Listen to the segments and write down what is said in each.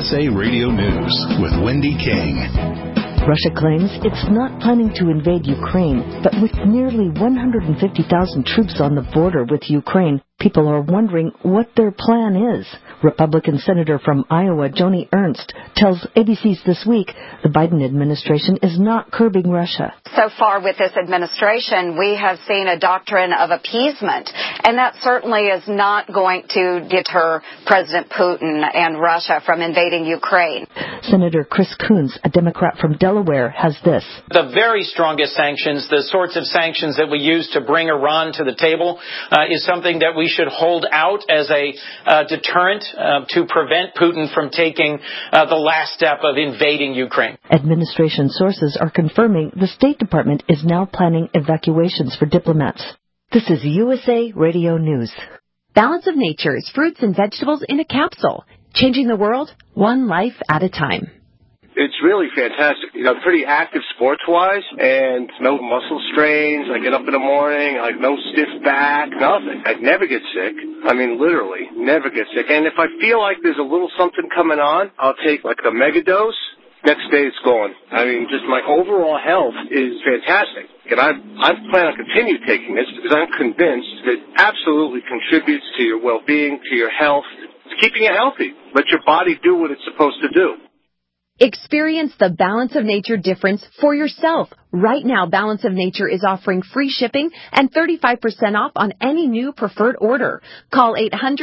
USA Radio News with Wendy King. Russia claims it's not planning to invade Ukraine, but with nearly 150,000 troops on the border with Ukraine, people are wondering what their plan is. Republican Senator from Iowa, Joni Ernst, tells ABC's This Week the Biden administration is not curbing Russia. So far with this administration, we have seen a doctrine of appeasement, and that certainly is not going to deter President Putin and Russia from invading Ukraine. Senator Chris Coons, a Democrat from Delaware, has this. The very strongest sanctions, the sorts of sanctions that we use to bring Iran to the table, is something that we should hold out as a deterrent to prevent Putin from taking the last step of invading Ukraine. Administration sources are confirming the State Department is now planning evacuations for diplomats. This is USA Radio News. Balance of Nature's fruits and vegetables in a capsule, changing the world one life at a time. It's really fantastic. I'm pretty active sports-wise, and no muscle strains. I get up in the morning, no stiff back, nothing. I never get sick. I mean, literally, never get sick. And if I feel like there's a little something coming on, I'll take a mega dose. Next day it's gone. I mean, just my overall health is fantastic. And I plan on continue taking this because I'm convinced that it absolutely contributes to your well-being, to your health. It's keeping you healthy. Let your body do what it's supposed to do. Experience the Balance of Nature difference for yourself. Right now, Balance of Nature is offering free shipping and 35% off on any new preferred order. Call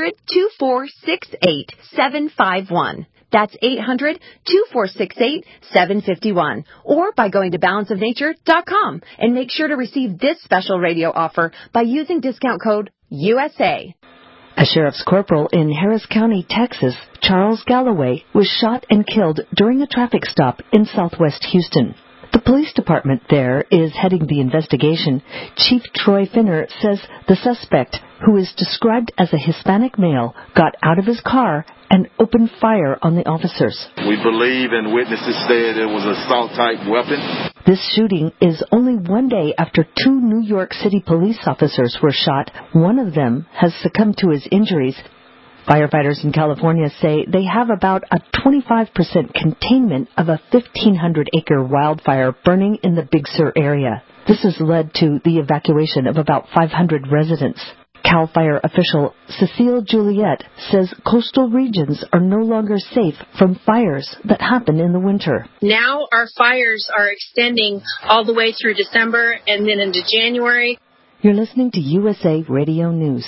800-2468-751. That's 800-2468-751. Or by going to balanceofnature.com and make sure to receive this special radio offer by using discount code USA. A sheriff's corporal in Harris County, Texas, Charles Galloway, was shot and killed during a traffic stop in southwest Houston. The police department there is heading the investigation. Chief Troy Finner says the suspect, who is described as a Hispanic male, got out of his car and opened fire on the officers. We believe and witnesses said it was an assault-type weapon. This shooting is only one day after 2 New York City police officers were shot. One of them has succumbed to his injuries. Firefighters in California say they have about a 25% containment of a 1,500-acre wildfire burning in the Big Sur area. This has led to the evacuation of about 500 residents. CAL FIRE official Cecile Juliet says coastal regions are no longer safe from fires that happen in the winter. Now our fires are extending all the way through December and then into January. You're listening to USA Radio News.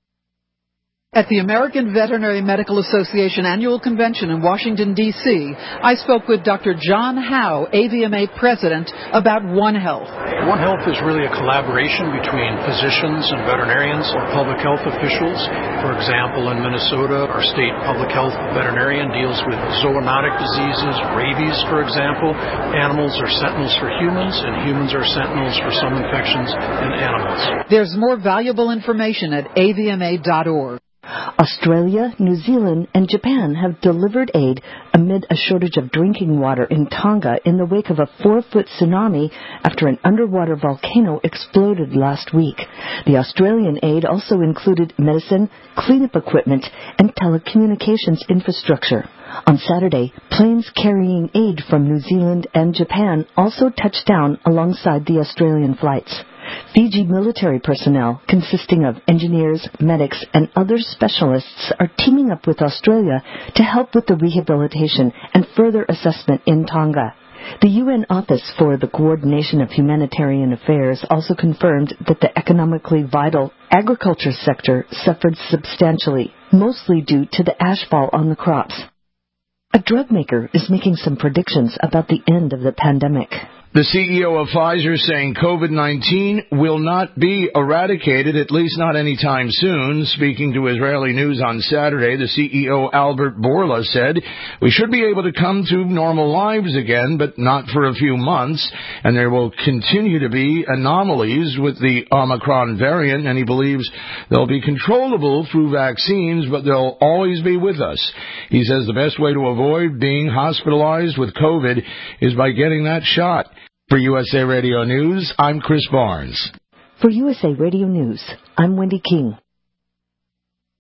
At the American Veterinary Medical Association Annual Convention in Washington, D.C., I spoke with Dr. John Howe, AVMA President, about One Health. One Health is really a collaboration between physicians and veterinarians or public health officials. For example, in Minnesota, our state public health veterinarian deals with zoonotic diseases, rabies, for example. Animals are sentinels for humans, and humans are sentinels for some infections in animals. There's more valuable information at avma.org. Australia, New Zealand, and Japan have delivered aid amid a shortage of drinking water in Tonga in the wake of a 4-foot tsunami after an underwater volcano exploded last week. The Australian aid also included medicine, cleanup equipment, and telecommunications infrastructure. On Saturday, planes carrying aid from New Zealand and Japan also touched down alongside the Australian flights. Fiji military personnel, consisting of engineers, medics, and other specialists, are teaming up with Australia to help with the rehabilitation and further assessment in Tonga. The UN Office for the Coordination of Humanitarian Affairs also confirmed that the economically vital agriculture sector suffered substantially, mostly due to the ashfall on the crops. A drug maker is making some predictions about the end of the pandemic. The CEO of Pfizer saying COVID-19 will not be eradicated, at least not anytime soon. Speaking to Israeli News on Saturday, the CEO Albert Bourla said, "We should be able to come to normal lives again, but not for a few months, and there will continue to be anomalies with the Omicron variant, and he believes they'll be controllable through vaccines, but they'll always be with us." He says the best way to avoid being hospitalized with COVID is by getting that shot. For USA Radio News, I'm Chris Barnes. For USA Radio News, I'm Wendy King.